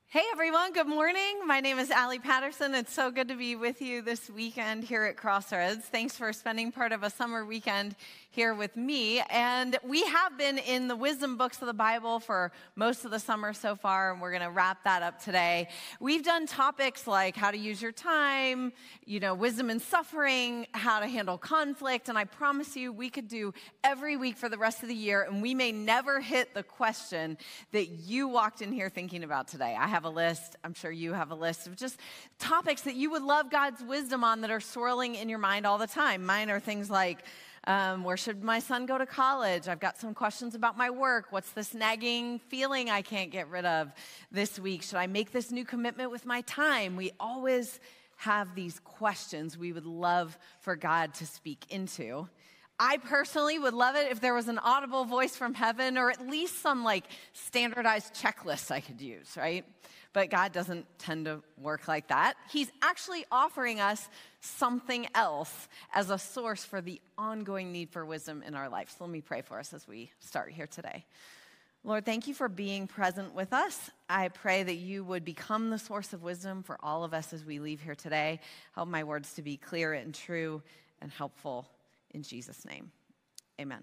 Hey everyone, good morning. My name is Allie Patterson. It's so good to be with you this weekend here at Crossroads. Thanks for spending part of a summer weekend here with me. And we have been in the wisdom books of the Bible for most of the summer so far, and we're going to wrap that up today. We've done topics like how to use your time, wisdom in suffering, how to handle conflict, and I promise you we could do every week for the rest of the year, and we may never hit the question that you walked in here thinking about today. I have a list, I'm sure you have a list of just topics that you would love God's wisdom on that are swirling in your mind all the time. Mine are things like, where should my son go to college? I've got some questions about my work. What's this nagging feeling I can't get rid of this week? Should I make this new commitment with my time? We always have these questions we would love for God to speak into. I personally would love it if there was an audible voice from heaven or at least some standardized checklist I could use, right? But God doesn't tend to work like that. He's actually offering us something else as a source for the ongoing need for wisdom in our life. So let me pray for us as we start here today. Lord, thank you for being present with us. I pray that you would become the source of wisdom for all of us as we leave here today. Help my words to be clear and true and helpful. In Jesus' name, amen.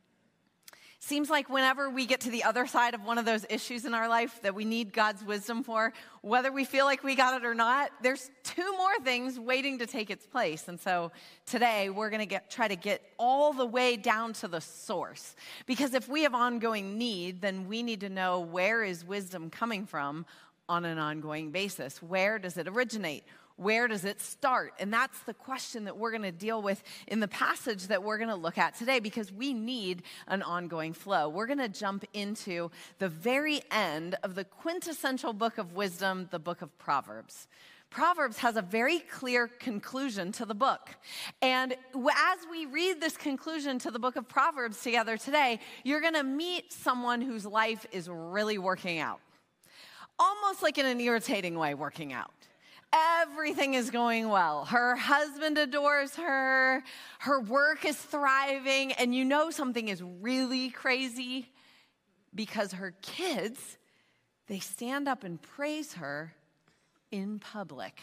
Seems like whenever we get to the other side of one of those issues in our life that we need God's wisdom for, whether we feel like we got it or not, there's two more things waiting to take its place. And so today we're going to try to get all the way down to the source. Because if we have ongoing need, then we need to know where is wisdom coming from on an ongoing basis. Where does it originate? Where does it start? And that's the question that we're going to deal with in the passage that we're going to look at today because we need an ongoing flow. We're going to jump into the very end of the quintessential book of wisdom, the book of Proverbs. Proverbs has a very clear conclusion to the book. And as we read this conclusion to the book of Proverbs together today, you're going to meet someone whose life is really working out. Almost like in an irritating way working out. Everything is going well. Her husband adores her. Her work is thriving. And you know something is really crazy because her kids, they stand up and praise her in public.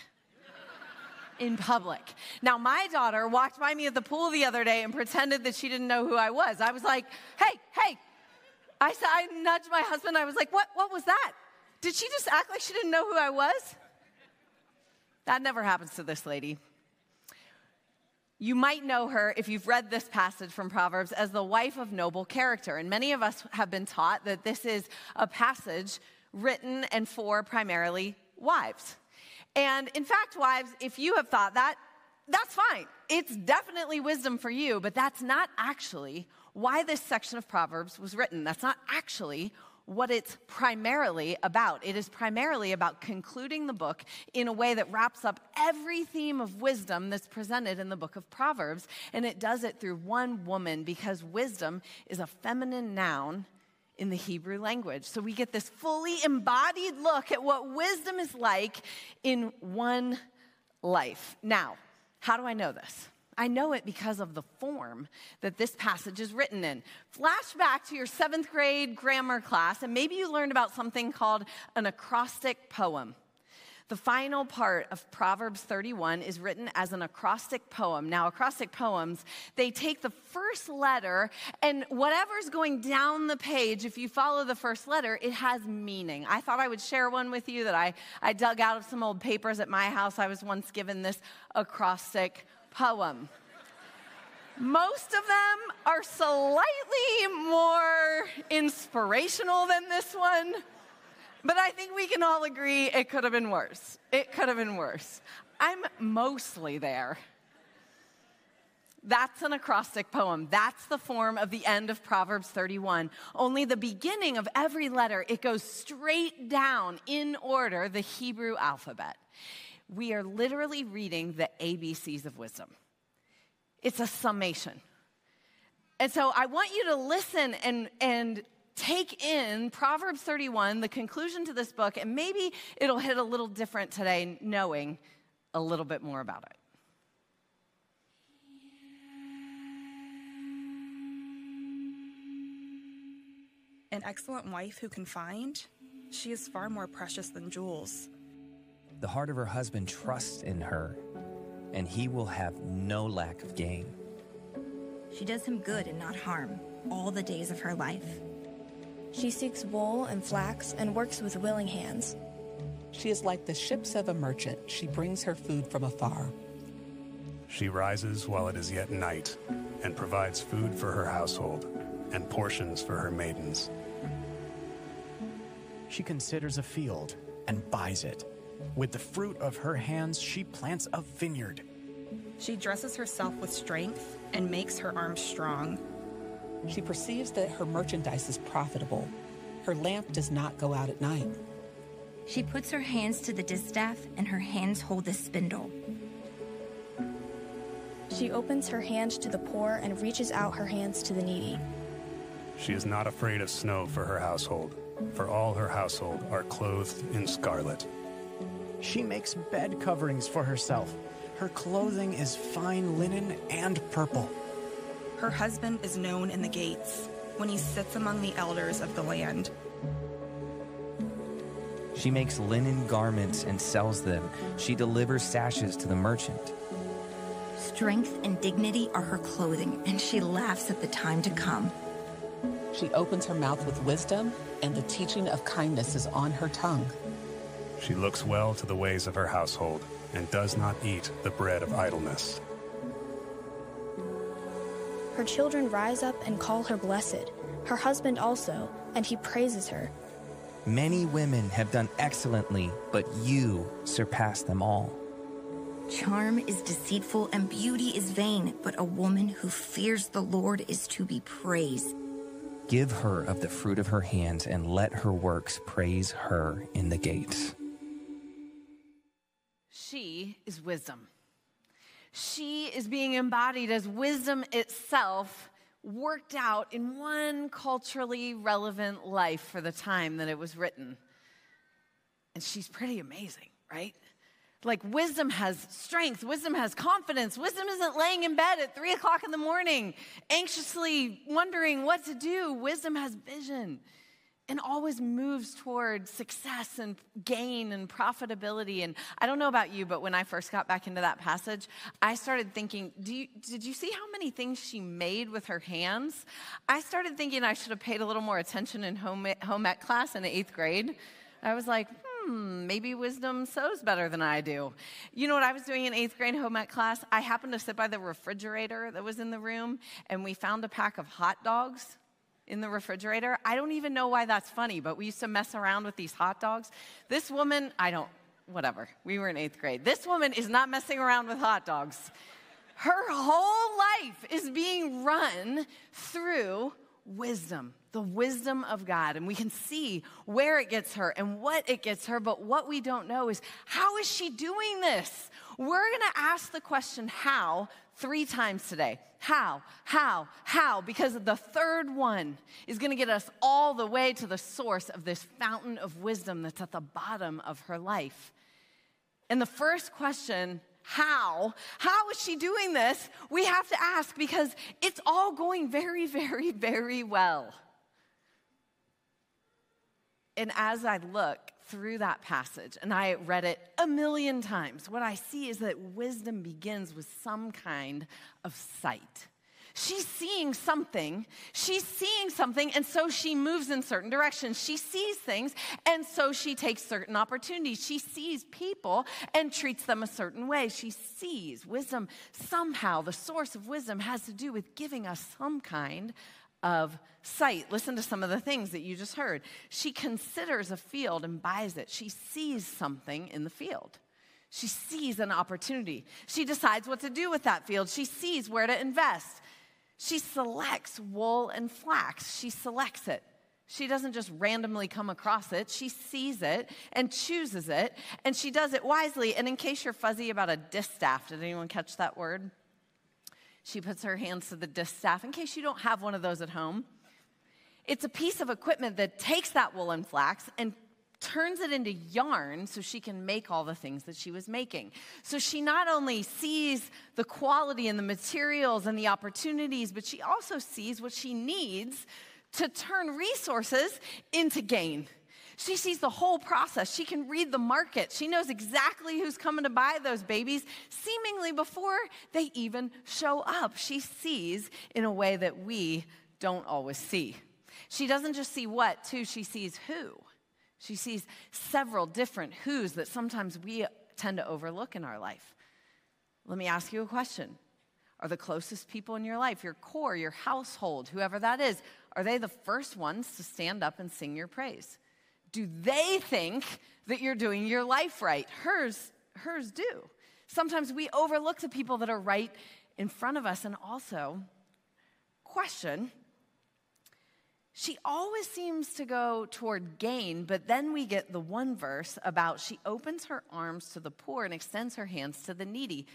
In public. Now, my daughter walked by me at the pool the other day and pretended that she didn't know who I was. I was like, hey. I nudged my husband. I was like, what was that? Did she just act like she didn't know who I was? That never happens to this lady. You might know her, if you've read this passage from Proverbs, as the wife of noble character. And many of us have been taught that this is a passage written and for primarily wives. And in fact, wives, if you have thought that, that's fine. It's definitely wisdom for you, but that's not actually why this section of Proverbs was written. That's not actually what it's primarily about. It is primarily about concluding the book in a way that wraps up every theme of wisdom that's presented in the book of Proverbs, and it does it through one woman because wisdom is a feminine noun in the Hebrew language. So we get this fully embodied look at what wisdom is like in one life. Now, how do I know this? I know it because of the form that this passage is written in. Flash back to your 7th grade grammar class, and maybe you learned about something called an acrostic poem. The final part of Proverbs 31 is written as an acrostic poem. Now, acrostic poems, they take the first letter, and whatever's going down the page, if you follow the first letter, it has meaning. I thought I would share one with you that I dug out of some old papers at my house. I was once given this acrostic poem. Most of them are slightly more inspirational than this one, but I think we can all agree it could have been worse. It could have been worse. I'm mostly there. That's an acrostic poem. That's the form of the end of Proverbs 31. Only the beginning of every letter, it goes straight down in order, the Hebrew alphabet. We are literally reading the ABCs of wisdom. It's a summation. And so I want you to listen and take in Proverbs 31, the conclusion to this book, and maybe it'll hit a little different today knowing a little bit more about it. An excellent wife who can find She is far more precious than jewels. The heart of her husband trusts in her, and he will have no lack of gain. She does him good and not harm all the days of her life. She seeks wool and flax and works with willing hands. She is like the ships of a merchant. She brings her food from afar. She rises while it is yet night and provides food for her household and portions for her maidens. She considers a field and buys it. With the fruit of her hands, she plants a vineyard. She dresses herself with strength and makes her arms strong. She perceives that her merchandise is profitable. Her lamp does not go out at night. She puts her hands to the distaff and her hands hold the spindle. She opens her hand to the poor and reaches out her hands to the needy. She is not afraid of snow for her household, for all her household are clothed in scarlet. She makes bed coverings for herself. Her clothing is fine linen and purple. Her husband is known in the gates when he sits among the elders of the land. She makes linen garments and sells them. She delivers sashes to the merchant. Strength and dignity are her clothing, and she laughs at the time to come. She opens her mouth with wisdom, and the teaching of kindness is on her tongue. She looks well to the ways of her household and does not eat the bread of idleness. Her children rise up and call her blessed, her husband also, and he praises her. Many women have done excellently, but you surpass them all. Charm is deceitful and beauty is vain, but a woman who fears the Lord is to be praised. Give her of the fruit of her hands, and let her works praise her in the gates. She is wisdom. She is being embodied as wisdom itself, worked out in one culturally relevant life for the time that it was written. And she's pretty amazing, right? Like, wisdom has strength, wisdom has confidence, wisdom isn't laying in bed at 3 o'clock in the morning, anxiously wondering what to do. Wisdom has vision and always moves toward success and gain and profitability. And I don't know about you, but when I first got back into that passage, I started thinking, did you see how many things she made with her hands? I started thinking I should have paid a little more attention in home ec class in 8th grade. I was like, maybe wisdom sews better than I do. You know what I was doing in 8th grade home ec class? I happened to sit by the refrigerator that was in the room, and we found a pack of hot dogs in the refrigerator. I don't even know why that's funny, but we used to mess around with these hot dogs. This woman, whatever. We were in 8th grade. This woman is not messing around with hot dogs. Her whole life is being run through wisdom, the wisdom of God. And we can see where it gets her and what it gets her, but what we don't know is, how is she doing this? We're going to ask the question, how, 3 times today. How, because the third one is going to get us all the way to the source of this fountain of wisdom that's at the bottom of her life. And the first question, how is she doing this? We have to ask, because it's all going very, very, very well. And as I look through that passage, and I read it a million times, what I see is that wisdom begins with some kind of sight. She's seeing something, and so she moves in certain directions. She sees things, and so she takes certain opportunities. She sees people and treats them a certain way. She sees wisdom. Somehow, the source of wisdom has to do with giving us some kind of sight. Listen to some of the things that you just heard. She considers a field and buys it. She sees something in the field. She sees an opportunity. She decides what to do with that field. She sees where to invest. She selects wool and flax. She selects it. She doesn't just randomly come across it. She sees it and chooses it, and she does it wisely. And in case you're fuzzy about a distaff, did anyone catch that word? She puts her hands to the distaff, in case you don't have one of those at home. It's a piece of equipment that takes that wool and flax and turns it into yarn so she can make all the things that she was making. So she not only sees the quality and the materials and the opportunities, but she also sees what she needs to turn resources into gain. She sees the whole process. She can read the market. She knows exactly who's coming to buy those babies, seemingly before they even show up. She sees in a way that we don't always see. She doesn't just see what, too, she sees who. She sees several different who's that sometimes we tend to overlook in our life. Let me ask you a question. Are the closest people in your life, your core, your household, whoever that is, are they the first ones to stand up and sing your praise? Do they think that you're doing your life right? Hers do. Sometimes we overlook the people that are right in front of us. And also, question, she always seems to go toward gain, but then we get the one verse about she opens her arms to the poor and extends her hands to the needy.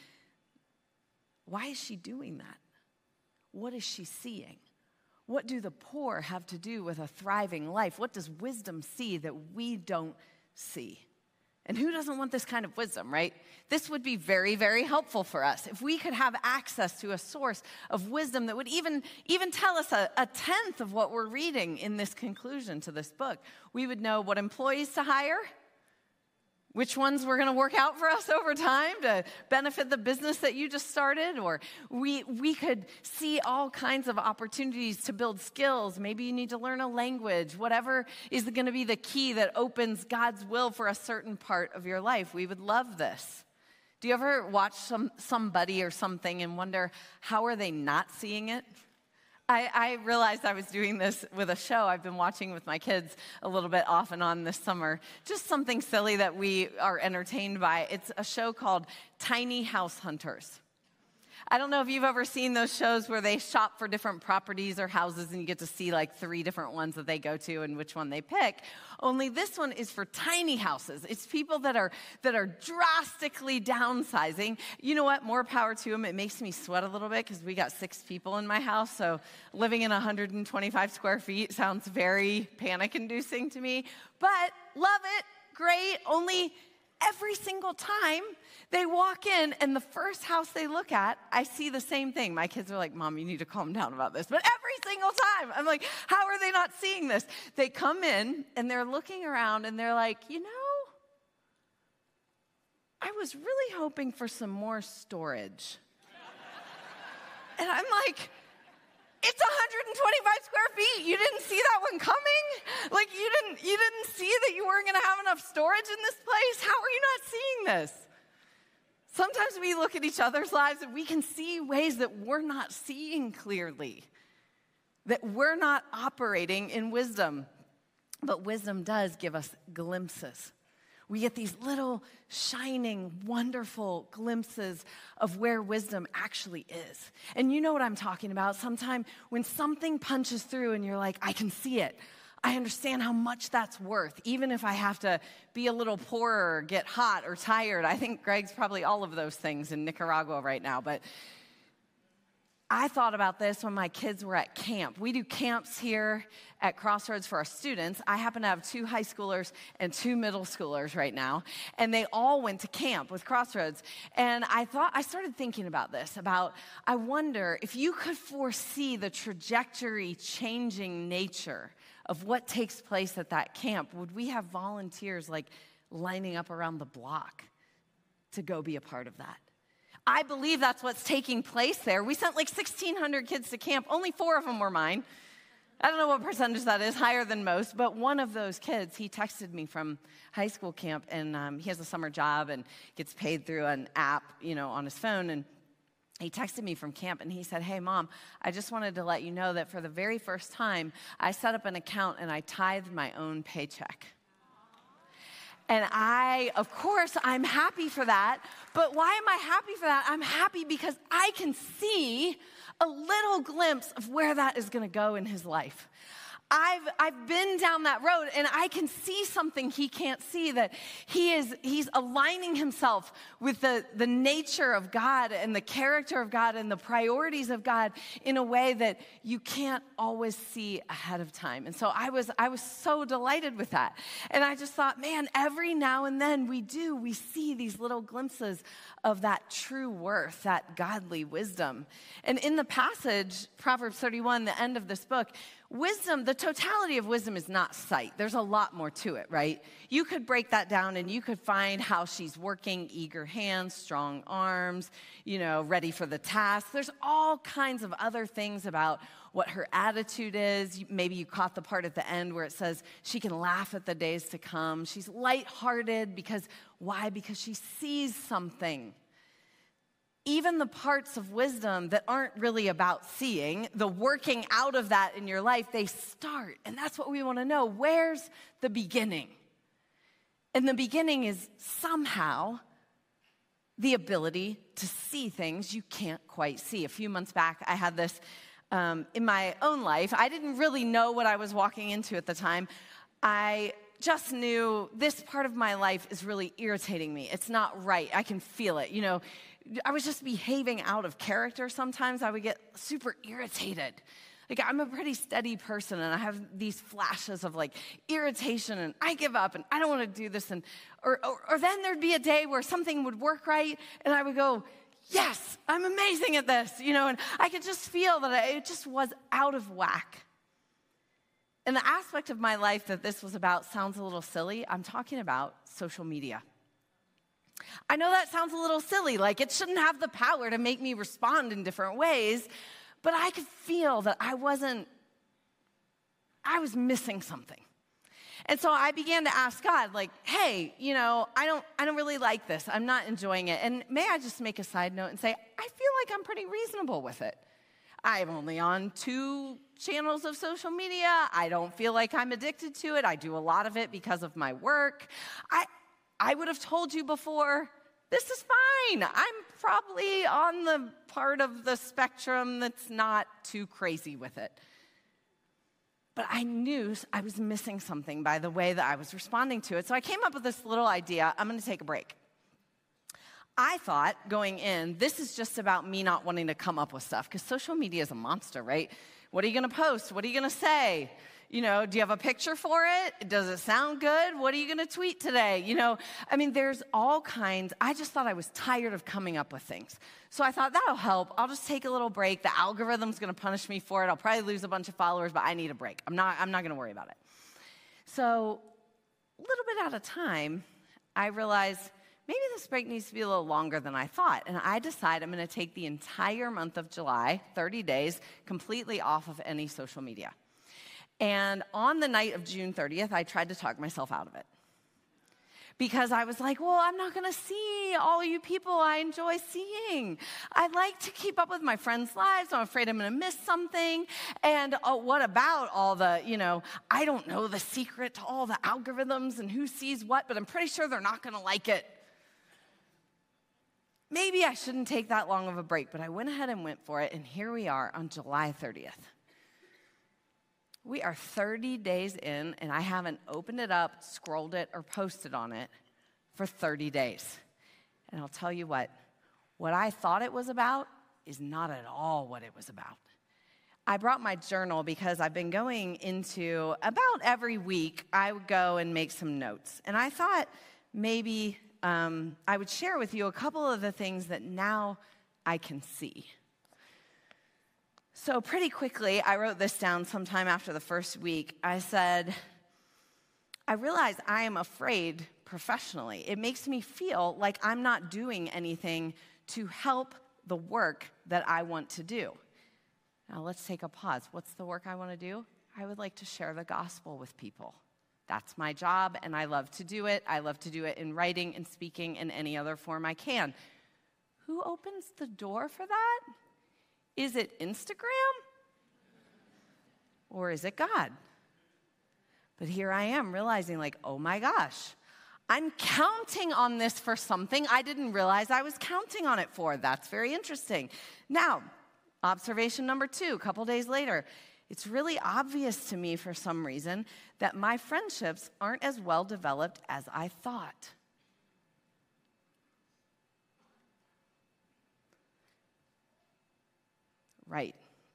Why is she doing that? What is she seeing? What do the poor have to do with a thriving life? What does wisdom see that we don't see? And who doesn't want this kind of wisdom, right? This would be very, very helpful for us. If we could have access to a source of wisdom that would even tell us a tenth of what we're reading in this conclusion to this book, we would know what employees to hire, which ones were going to work out for us over time to benefit the business that you just started, or we could see all kinds of opportunities to build skills. Maybe you need to learn a language, whatever is going to be the key that opens God's will for a certain part of your life. We would love this. Do you ever watch somebody or something and wonder, how are they not seeing it? I realized I was doing this with a show I've been watching with my kids a little bit off and on this summer. Just something silly that we are entertained by. It's a show called Tiny House Hunters. I don't know if you've ever seen those shows where they shop for different properties or houses and you get to see like 3 different ones that they go to and which one they pick. Only this one is for tiny houses. It's people that are drastically downsizing. You know what? More power to them. It makes me sweat a little bit because we got 6 people in my house. So living in 125 square feet sounds very panic-inducing to me. But love it. Great. Only every single time they walk in and the first house they look at, I see the same thing. My kids are like, Mom, you need to calm down about this. But every single time, I'm like, how are they not seeing this? They come in and they're looking around and they're like, I was really hoping for some more storage. And I'm like, it's 125 square feet. You didn't see that one coming? Like you didn't see that you weren't going to have enough storage in this place? How are you not seeing this? Sometimes we look at each other's lives and we can see ways that we're not seeing clearly, that we're not operating in wisdom. But wisdom does give us glimpses. We get these little shining, wonderful glimpses of where wisdom actually is. And you know what I'm talking about. Sometime when something punches through and you're like, I can see it. I understand how much that's worth, even if I have to be a little poorer, get hot or tired. I think Greg's probably all of those things in Nicaragua right now. But I thought about this when my kids were at camp. We do camps here at Crossroads for our students. I happen to have 2 high schoolers and 2 middle schoolers right now, and they all went to camp with Crossroads. And I started thinking about this, I wonder if you could foresee the trajectory changing nature of what takes place at that camp, would we have volunteers like lining up around the block to go be a part of that? I believe that's what's taking place there. We sent like 1,600 kids to camp. Only 4 of them were mine. I don't know what percentage that is, higher than most, but one of those kids, he texted me from high school camp, and he has a summer job and gets paid through an app, on his phone, and he texted me from camp, and he said, hey, Mom, I just wanted to let you know that for the very first time, I set up an account and I tithed my own paycheck. And of course, I'm happy for that. But why am I happy for that? I'm happy because I can see a little glimpse of where that is going to go in his life. I've been down that road, and I can see something he can't see, that he's aligning himself with the nature of God and the character of God and the priorities of God in a way that you can't always see ahead of time. And so I was so delighted with that. And I just thought, man, every now and then we see these little glimpses of that true worth, that godly wisdom. And in the passage, Proverbs 31, the end of this book, Wisdom, the totality of wisdom is not sight. There's a lot more to it, right? You could break that down and you could find how she's working, eager hands, strong arms, ready for the task. There's all kinds of other things about what her attitude is. Maybe you caught the part at the end where it says she can laugh at the days to come. She's lighthearted because, why? Because she sees something. Even the parts of wisdom that aren't really about seeing, the working out of that in your life, they start. And that's what we want to know. Where's the beginning? And the beginning is somehow the ability to see things you can't quite see. A few months back, I had this in my own life. I didn't really know what I was walking into at the time. I just knew this part of my life is really irritating me. It's not right. I can feel it. I was just behaving out of character sometimes. I would get super irritated. I'm a pretty steady person, and I have these flashes of irritation, and I give up, and I don't want to do this. Or then there'd be a day where something would work right, and I would go, yes, I'm amazing at this, and I could just feel that it just was out of whack. And the aspect of my life that this was about sounds a little silly. I'm talking about social media. I know that sounds a little silly, it shouldn't have the power to make me respond in different ways, but I could feel that I was missing something. And so I began to ask God, hey, I don't really like this. I'm not enjoying it. And may I just make a side note and say, I feel like I'm pretty reasonable with it. I'm only on 2 channels of social media. I don't feel like I'm addicted to it. I do a lot of it because of my work. I would have told you before, this is fine. I'm probably on the part of the spectrum that's not too crazy with it. But I knew I was missing something by the way that I was responding to it. So I came up with this little idea. I'm going to take a break. I thought going in, this is just about me not wanting to come up with stuff, because social media is a monster, right? What are you going to post? What are you going to say? Do you have a picture for it? Does it sound good? What are you going to tweet today? There's all kinds. I just thought I was tired of coming up with things. So I thought, that'll help. I'll just take a little break. The algorithm's going to punish me for it. I'll probably lose a bunch of followers, but I need a break. I'm not going to worry about it. So a little bit at a time, I realized maybe this break needs to be a little longer than I thought. And I decided I'm going to take the entire month of July, 30 days, completely off of any social media. And on the night of June 30th, I tried to talk myself out of it. Because I was like, well, I'm not going to see all you people I enjoy seeing. I like to keep up with my friends' lives. I'm afraid I'm going to miss something. And what about all the, I don't know the secret to all the algorithms and who sees what, but I'm pretty sure they're not going to like it. Maybe I shouldn't take that long of a break, but I went ahead and went for it, and here we are on July 30th. We are 30 days in, and I haven't opened it up, scrolled it, or posted on it for 30 days. And I'll tell you what I thought it was about is not at all what it was about. I brought my journal because I've been going into, about every week, I would go and make some notes. And I thought maybe I would share with you a couple of the things that now I can see. So pretty quickly, I wrote this down sometime after the first week. I said, I realize I am afraid professionally. It makes me feel like I'm not doing anything to help the work that I want to do. Now let's take a pause. What's the work I want to do? I would like to share the gospel with people. That's my job, and I love to do it. I love to do it in writing and speaking in any other form I can. Who opens the door for that? Is it Instagram? Or is it God? But here I am realizing oh my gosh, I'm counting on this for something I didn't realize I was counting on it for. That's very interesting. Now, observation number 2, a couple days later, it's really obvious to me for some reason that my friendships aren't as well developed as I thought. Right.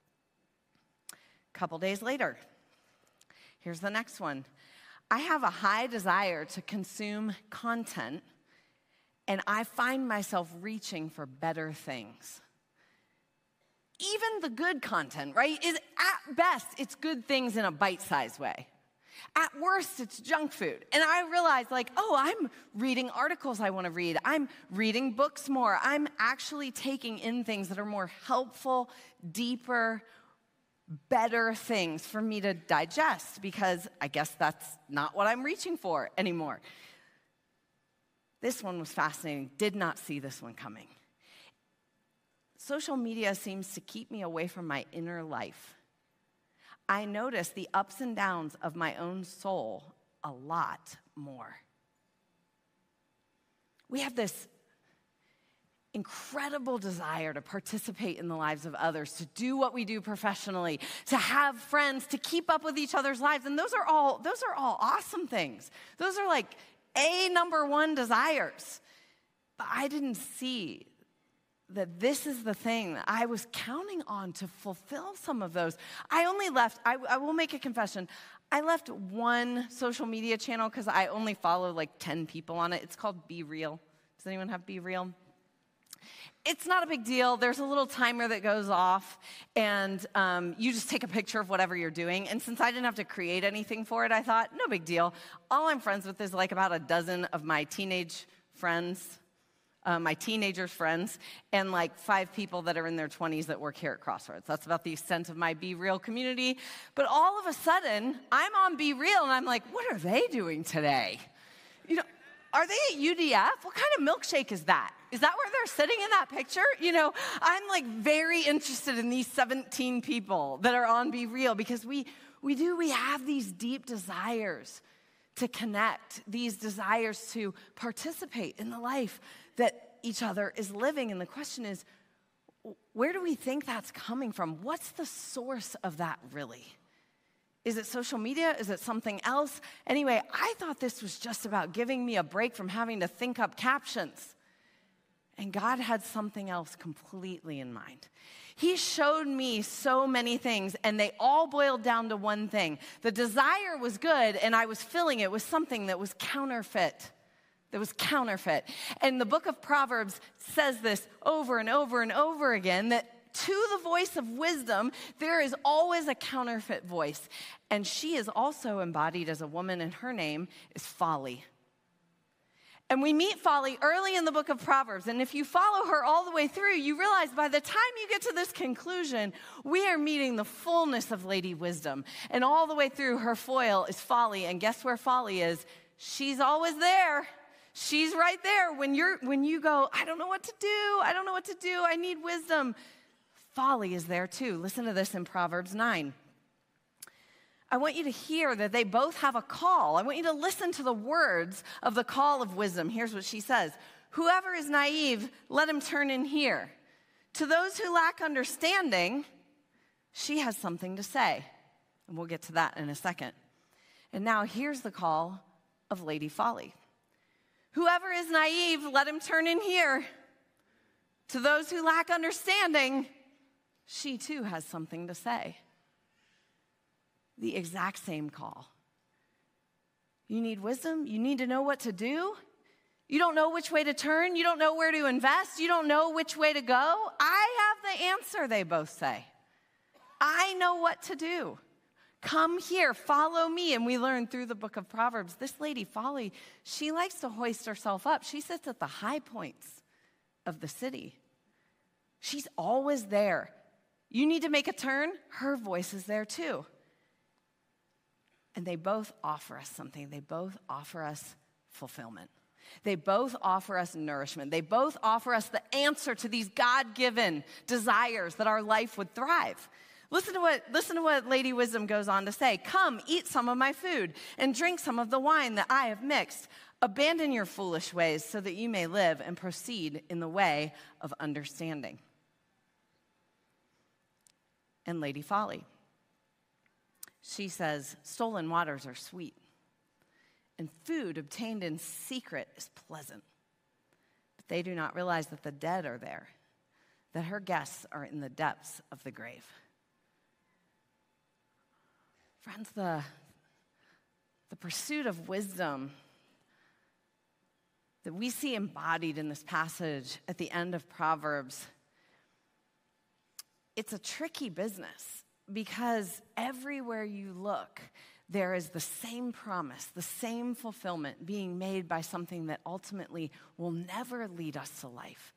A couple days later, here's the next one. I have a high desire to consume content, and I find myself reaching for better things. even the good content, right, is at best, it's good things in a bite-sized way. At worst, it's junk food. And I realized, like, oh, I'm reading articles I want to read. I'm reading books more. I'm actually taking in things that are more helpful, deeper, better things for me to digest, because I guess that's not what I'm reaching for anymore. This one was fascinating. Did not see this one coming. Social media seems to keep me away from my inner life. I notice the ups and downs of my own soul a lot more. We have this incredible desire to participate in the lives of others, to do what we do professionally, to have friends, to keep up with each other's lives. And those are all awesome things. Those are like number one desires. But I didn't see that this is the thing that I was counting on to fulfill some of those. I only left, I will make a confession, I left one social media channel because I only follow like 10 people on it. It's called Be Real. Does anyone have Be Real? It's not a big deal. There's a little timer that goes off, and you just take a picture of whatever you're doing. And since I didn't have to create anything for it, I thought, no big deal. All I'm friends with is like about a dozen of my teenage friends, my teenagers' friends, and like 5 people that are in their 20s that work here at Crossroads. That's about the extent of my Be Real community. But all of a sudden, I'm on Be Real, and I'm like, what are they doing today? You know, are they at UDF? What kind of milkshake is that? Is that where they're sitting in that picture? You know, I'm like very interested in these 17 people that are on Be Real, because we have these deep desires to connect, these desires to participate in the life that each other is living. And the question is, where do we think that's coming from? What's the source of that really? Is it social media? Is it something else? Anyway, I thought this was just about giving me a break from having to think up captions. And God had something else completely in mind. He showed me so many things, and they all boiled down to one thing. The desire was good, and I was filling it with something that was counterfeit. And the book of Proverbs says this over and over and over again, that to the voice of wisdom, there is always a counterfeit voice. And she is also embodied as a woman, and her name is Folly. And we meet Folly early in the book of Proverbs. And if you follow her all the way through, you realize by the time you get to this conclusion, we are meeting the fullness of Lady Wisdom. And all the way through, her foil is Folly. And guess where Folly is? She's always there. She's right there. When you go, I don't know what to do. I need wisdom. Folly is there too. Listen to this in Proverbs 9. I want you to hear that they both have a call. I want you to listen to the words of the call of wisdom. Here's what she says. Whoever is naive, let him turn in here. To those who lack understanding, she has something to say. And we'll get to that in a second. And now here's the call of Lady Folly. Whoever is naive, let him turn in here. To those who lack understanding, she too has something to say. The exact same call. You need wisdom? You need to know what to do? You don't know which way to turn? You don't know where to invest? You don't know which way to go? I have the answer, they both say. I know what to do. Come here, follow me. And we learn through the book of Proverbs, this Lady Folly, she likes to hoist herself up. She sits at the high points of the city. She's always there. You need to make a turn? Her voice is there too. And they both offer us something. They both offer us fulfillment. They both offer us nourishment. They both offer us the answer to these God-given desires that our life would thrive. Listen to what Lady Wisdom goes on to say. Come, eat some of my food and drink some of the wine that I have mixed. Abandon your foolish ways so that you may live and proceed in the way of understanding. And Lady Folly, she says, stolen waters are sweet, and food obtained in secret is pleasant. But they do not realize that the dead are there, that her guests are in the depths of the grave. Friends, the pursuit of wisdom that we see embodied in this passage at the end of Proverbs it's a tricky business because everywhere you look, there is the same promise, the same fulfillment being made by something that ultimately will never lead us to life.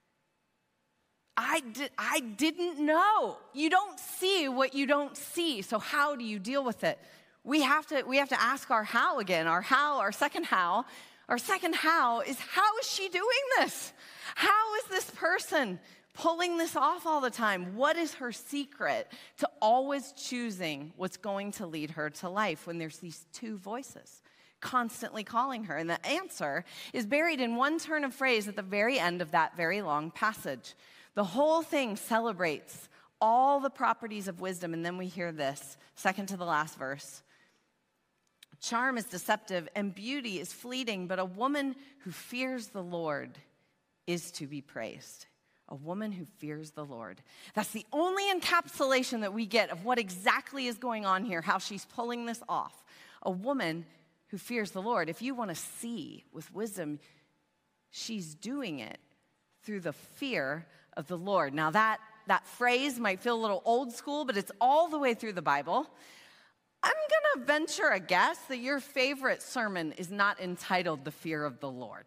I didn't know. You don't see what you don't see, so how do you deal with it? We have to ask our how again, our second how. Our second how is she doing this? How is this person pulling this off all the time? What is her secret to always choosing what's going to lead her to life when there's these two voices constantly calling her? And the answer is buried in one turn of phrase at the very end of that very long passage. The whole thing celebrates all the properties of wisdom, and then we hear this, second to the last verse. Charm is deceptive and beauty is fleeting, but a woman who fears the Lord is to be praised. A woman who fears the Lord. That's the only encapsulation that we get of what exactly is going on here, how she's pulling this off. A woman who fears the Lord. If you want to see with wisdom, she's doing it through the fear of the Lord. Now that phrase might feel a little old school, but it's all the way through the Bible. I'm going to venture a guess that your favorite sermon is not entitled The Fear of the Lord.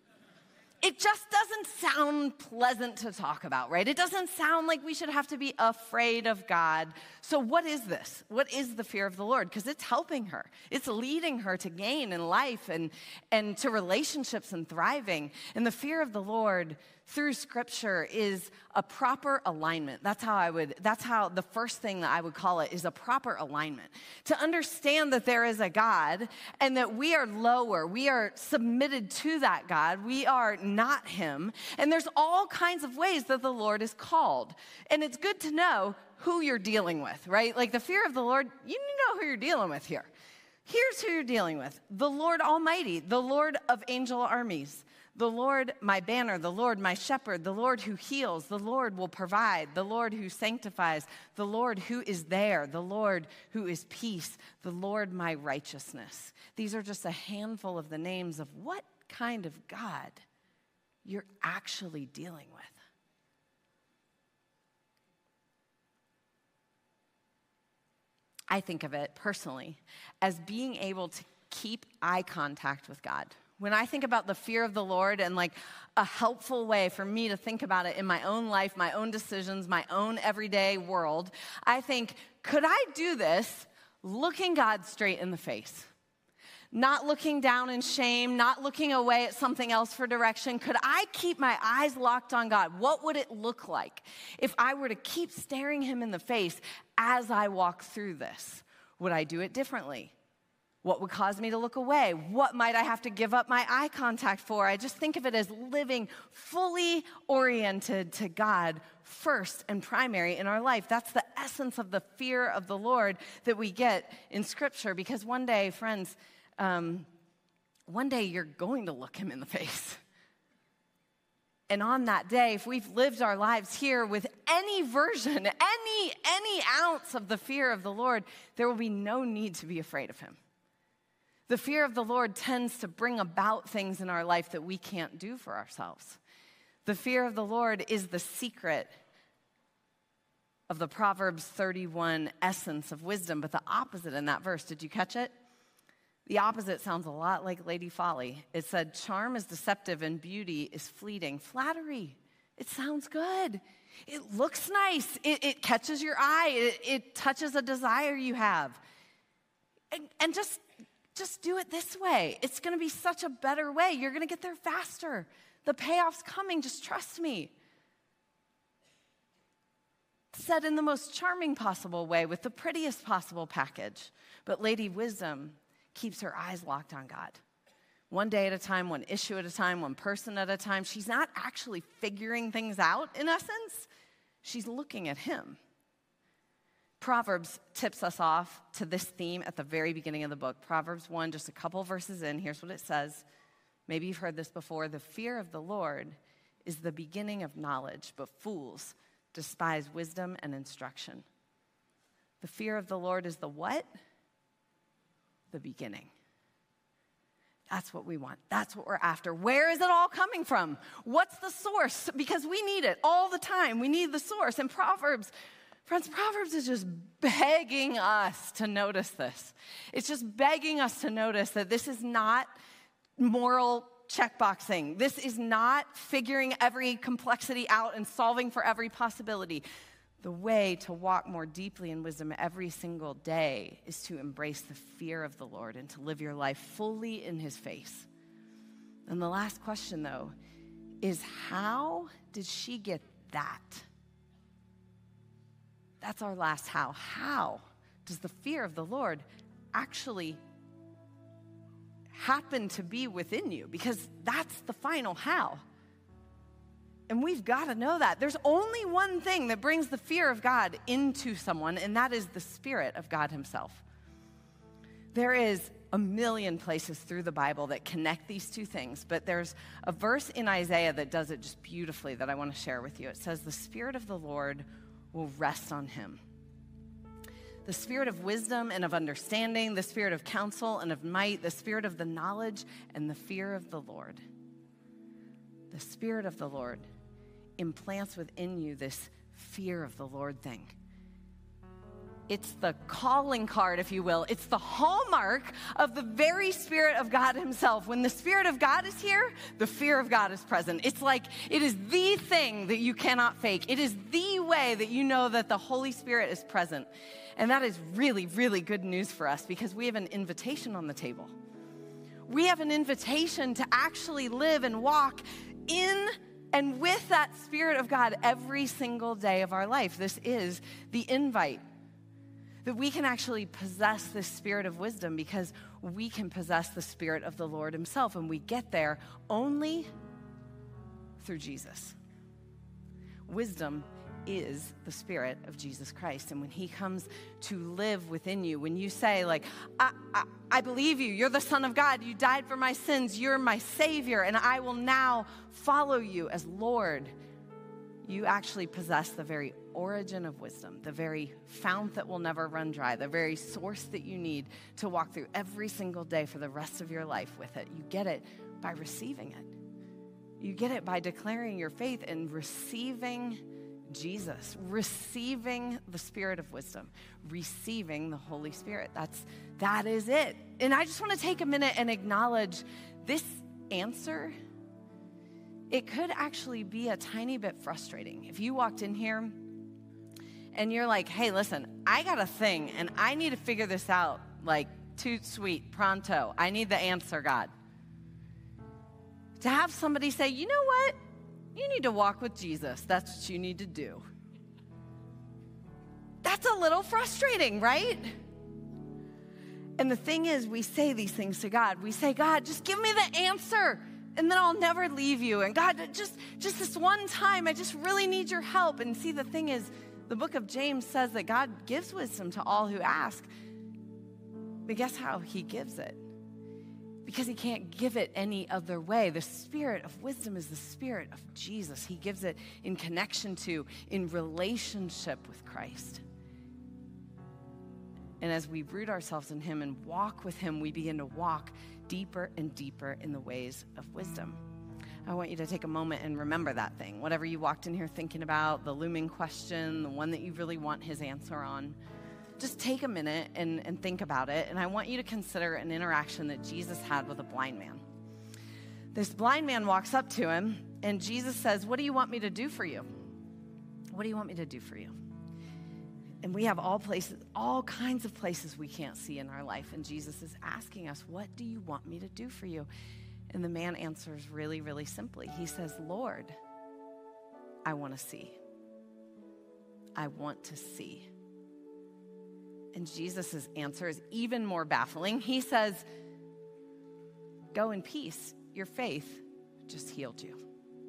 It just doesn't sound pleasant to talk about, right? It doesn't sound like we should have to be afraid of God. So what is this? What is the fear of the Lord? Because it's helping her. It's leading her to gain in life and to relationships and thriving. And the fear of the Lord through Scripture is a proper alignment. That's how the first thing that I would call it is a proper alignment. To understand that there is a God and that we are lower, we are submitted to that God, we are not Him, and there's all kinds of ways that the Lord is called. And it's good to know who you're dealing with, right? Like the fear of the Lord, you need to know who you're dealing with here. Here's who you're dealing with: the Lord Almighty, the Lord of angel armies. The Lord, my banner, the Lord, my shepherd, the Lord who heals, the Lord will provide, the Lord who sanctifies, the Lord who is there, the Lord who is peace, the Lord my righteousness. These are just a handful of the names of what kind of God you're actually dealing with. I think of it personally as being able to keep eye contact with God. When I think about the fear of the Lord and like a helpful way for me to think about it in my own life, my own decisions, my own everyday world, I think, could I do this looking God straight in the face? Not looking down in shame, not looking away at something else for direction. Could I keep my eyes locked on God? What would it look like if I were to keep staring Him in the face as I walk through this? Would I do it differently? What would cause me to look away? What might I have to give up my eye contact for? I just think of it as living fully oriented to God first and primary in our life. That's the essence of the fear of the Lord that we get in Scripture. Because one day, friends, one day you're going to look Him in the face. And on that day, if we've lived our lives here with any version, any ounce of the fear of the Lord, there will be no need to be afraid of Him. The fear of the Lord tends to bring about things in our life that we can't do for ourselves. The fear of the Lord is the secret of the Proverbs 31 essence of wisdom, but the opposite in that verse, did you catch it? The opposite sounds a lot like Lady Folly. It said, charm is deceptive and beauty is fleeting. Flattery, it sounds good. It looks nice. It catches your eye. It touches a desire you have. And just do it this way. It's going to be such a better way. You're going to get there faster. The payoff's coming. Just trust me. Said in the most charming possible way with the prettiest possible package. But Lady Wisdom keeps her eyes locked on God. One day at a time, one issue at a time, one person at a time. She's not actually figuring things out, in essence. She's looking at Him. Proverbs tips us off to this theme at the very beginning of the book. Proverbs 1, just a couple verses in, here's what it says. Maybe you've heard this before. The fear of the Lord is the beginning of knowledge, but fools despise wisdom and instruction. The fear of the Lord is the what? The beginning. That's what we want. That's what we're after. Where is it all coming from? What's the source? Because we need it all the time. We need the source. And Proverbs is just begging us to notice this. It's just begging us to notice that this is not moral checkboxing. This is not figuring every complexity out and solving for every possibility. The way to walk more deeply in wisdom every single day is to embrace the fear of the Lord and to live your life fully in his face. And the last question, though, is how did she get that? That's our last how. How does the fear of the Lord actually happen to be within you? Because that's the final how. And we've got to know that. There's only one thing that brings the fear of God into someone, and that is the Spirit of God himself. There is a million places through the Bible that connect these two things, but there's a verse in Isaiah that does it just beautifully that I want to share with you. It says, the Spirit of the Lord will rest on him. The spirit of wisdom and of understanding, the spirit of counsel and of might, the spirit of the knowledge and the fear of the Lord. The Spirit of the Lord implants within you this fear of the Lord thing. It's the calling card, if you will. It's the hallmark of the very Spirit of God himself. When the Spirit of God is here, the fear of God is present. It's like it is the thing that you cannot fake. It is the way that you know that the Holy Spirit is present. And that is really, really good news for us because we have an invitation on the table. We have an invitation to actually live and walk in and with that Spirit of God every single day of our life. This is the invite. That we can actually possess this spirit of wisdom because we can possess the Spirit of the Lord himself. And we get there only through Jesus. Wisdom is the Spirit of Jesus Christ. And when he comes to live within you, when you say like, I believe you, you're the Son of God, you died for my sins, you're my Savior, and I will now follow you as Lord, you actually possess the very origin of wisdom, the very fount that will never run dry, the very source that you need to walk through every single day for the rest of your life with it. You get it by receiving it. You get it by declaring your faith and receiving Jesus, receiving the Spirit of wisdom, receiving the Holy Spirit. That is it. And I just want to take a minute and acknowledge this answer. It could actually be a tiny bit frustrating. If you walked in here and you're like, hey, listen, I got a thing and I need to figure this out like toot sweet, pronto. I need the answer, God. To have somebody say, you know what? You need to walk with Jesus. That's what you need to do. That's a little frustrating, right? And the thing is, we say these things to God. We say, God, just give me the answer, and then I'll never leave you. And God, just this one time, I just really need your help. And see, the thing is, the book of James says that God gives wisdom to all who ask. But guess how he gives it? Because he can't give it any other way. The Spirit of wisdom is the Spirit of Jesus. He gives it in connection to, in relationship with Christ. And as we root ourselves in him and walk with him, we begin to walk deeper and deeper in the ways of wisdom. I want you to take a moment and remember that thing. Whatever you walked in here thinking about, the looming question, the one that you really want his answer on. Just take a minute and think about it. And I want you to consider an interaction that Jesus had with a blind man. This blind man walks up to him, and Jesus says, what do you want me to do for you? What do you want me to do for you? And we have all kinds of places we can't see in our life. And Jesus is asking us, what do you want me to do for you? And the man answers really, really simply. He says, Lord, I want to see. I want to see. And Jesus' answer is even more baffling. He says, go in peace. Your faith just healed you.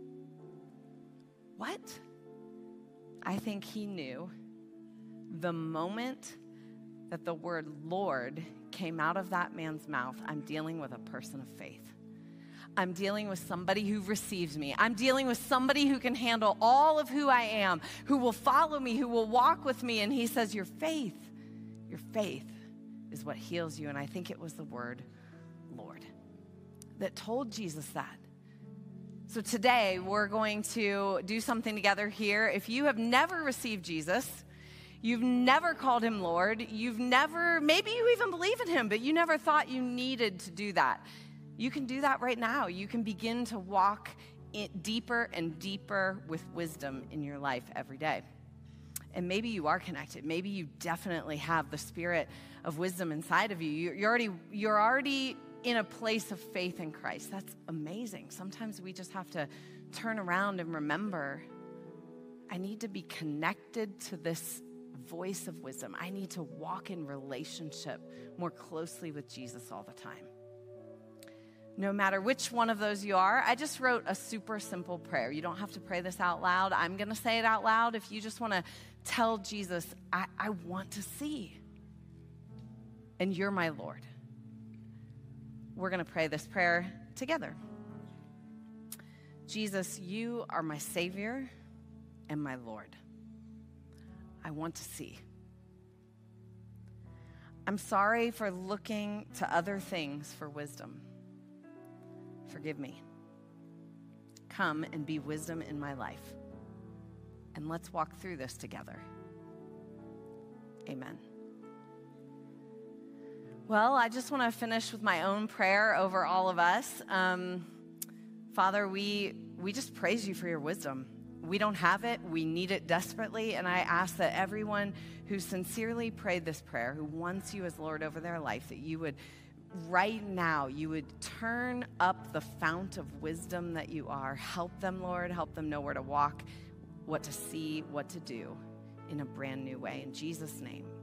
What? I think he knew the moment that the word Lord came out of that man's mouth, I'm dealing with a person of faith. I'm dealing with somebody who receives me. I'm dealing with somebody who can handle all of who I am, who will follow me, who will walk with me. And he says, your faith is what heals you. And I think it was the word Lord. that told Jesus that. So today, we're going to do something together here. If you have never received Jesus, you've never called him Lord, maybe you even believe in him, but you never thought you needed to do that. You can do that right now. You can begin to walk deeper and deeper with wisdom in your life every day. And maybe you are connected. Maybe you definitely have the spirit of wisdom inside of you. You're already in a place of faith in Christ. That's amazing. Sometimes we just have to turn around and remember, I need to be connected to this voice of wisdom. I need to walk in relationship more closely with Jesus all the time. No matter which one of those you are, I just wrote a super simple prayer. You don't have to pray this out loud. I'm going to say it out loud. If you just want to tell Jesus, I want to see, and you're my Lord. We're going to pray this prayer together. Jesus, you are my Savior and my Lord. I want to see. I'm sorry for looking to other things for wisdom. Forgive me. Come and be wisdom in my life. And let's walk through this together. Amen. Well, I just want to finish with my own prayer over all of us. Father, we just praise you for your wisdom. We don't have it. We need it desperately. And I ask that everyone who sincerely prayed this prayer, who wants you as Lord over their life, that you would right now, you would turn up the fount of wisdom that you are. Help them, Lord. Help them know where to walk, what to see, what to do in a brand new way. In Jesus' name.